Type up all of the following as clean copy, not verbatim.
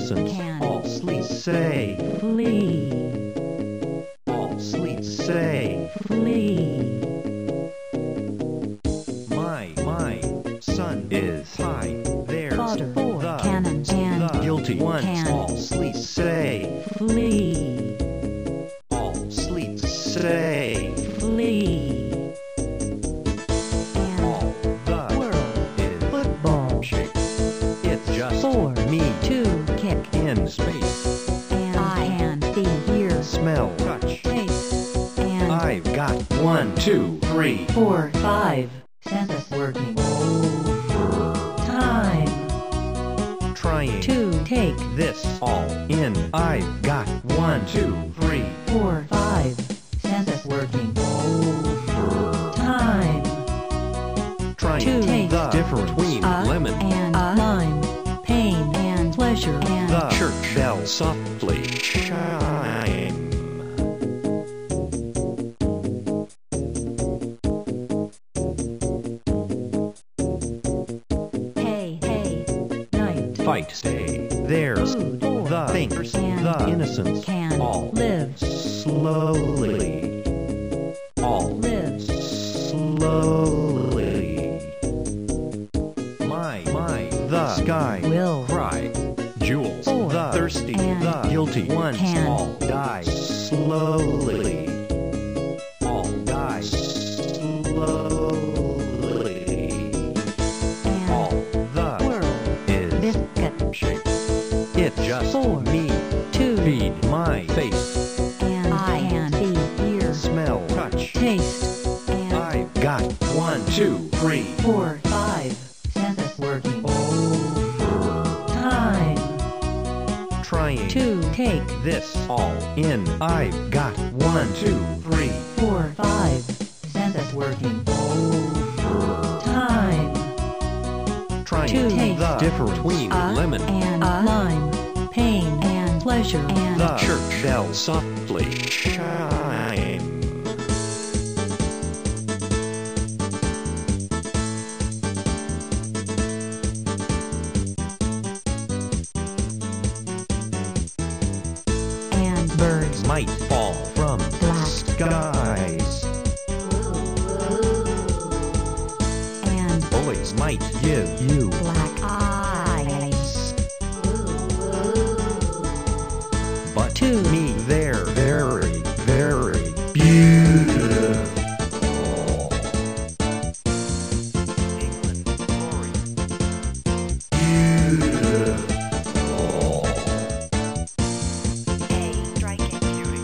innocence. Can. All sleep say. Flee. All sleep say. Flee. My son is high. There's Fodder. the Cannon. And the guilty ones. can. All sleep say. Flee. All sleep say. Flee. All the World. is Football. shape. It's just For. me To kick. in space. And I and the hear. Smell, touch. Taste. And I've got 1, 2, 3. 4, 5. Senses working. Time. Trying To take. this all in. I've got 1, 2, 3. 4, 5. Senses working. Time. Trying To take the difference between a lemon. and a lime. Pain and pleasure and The church bell softly chime. hey, hey, night. Fight, stay. There's Food. the things, And the innocence. can all live. slowly. All Live. slowly. My, the sky Will. cry. Jewels, For. the thirsty, And the guilty ones can. all die slowly. All die slowly. And All the world. is Biscuit. shape. It's just For. me. To Feed my face. and I and the hear. Smell, touch. Taste. And I've got 1, 2, 3. 4, 5. Senses working. Time. Trying To take. this all in. I've got 1, 2, 3. 4, 5. Senses working. Time. Trying To take the difference between a lemon. and a lime. Pain and pleasure and The church bell softly chime. and birds. Might fall from Black. skies. And Bullies might give you black eyes. but To me they're very, very beautiful. England glory. Beautiful. Striking beauty.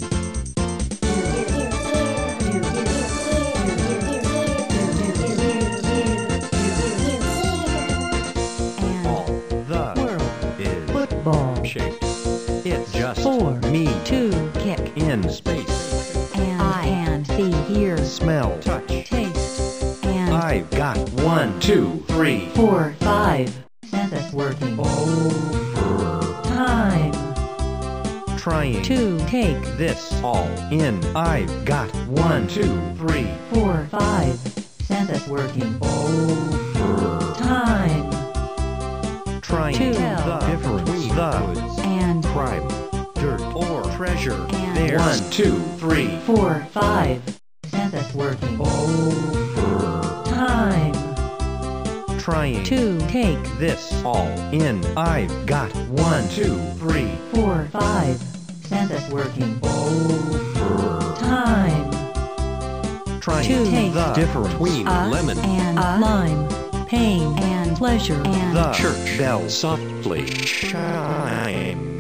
and All the world. is Football. shaped. It's just For. me To kick. in space. And I and the hear. Smell, touch. Taste. And I've got 1, 2, 3. 4, 5. Senses working. Time. Trying To take. this all in. I've got 1, 2, 3. 4, 5. Senses working. Time. Trying To the tell. difference between the goods, And crime, dirt, or treasure. And There's 1, 2, 3. 4, 5. Senses working. Time. Trying To take. this all in. I've got 1, 2, 3. 4, 5. Senses working. Time. Trying To take the difference between A lemon. and lime. Pain and pleasure and The church bell softly chime.